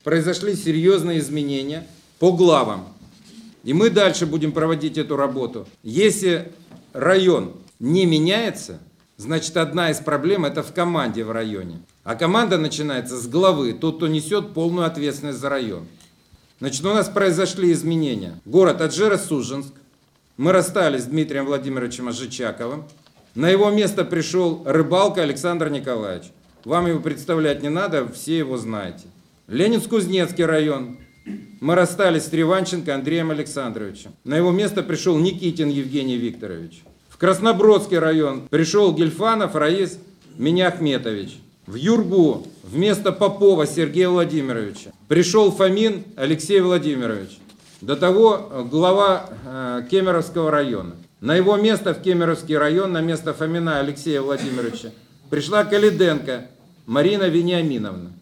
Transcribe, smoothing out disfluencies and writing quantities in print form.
произошли серьезные изменения по главам. И мы дальше будем проводить эту работу. Если район не меняется, значит, одна из проблем это в команде в районе. А команда начинается с главы, тот, кто несет полную ответственность за район. Значит, у нас произошли изменения. Город Аджера-Суженск. Мы расстались с Дмитрием Владимировичем Ажичаковым. На его место пришел Рыбалка Александр Николаевич. Вам его представлять не надо, все его знаете. Ленинск-Кузнецкий район. Мы расстались с Треванченко Андреем Александровичем. На его место пришел Никитин Евгений Викторович. В Краснобродский район пришел Гельфанов Раис Миняхметович. В Юргу вместо Попова Сергея Владимировича пришел Фомин Алексей Владимирович. До того глава Кемеровского района. На его место в Кемеровский район, на место Фомина Алексея Владимировича, пришла Калиденко Марина Вениаминовна.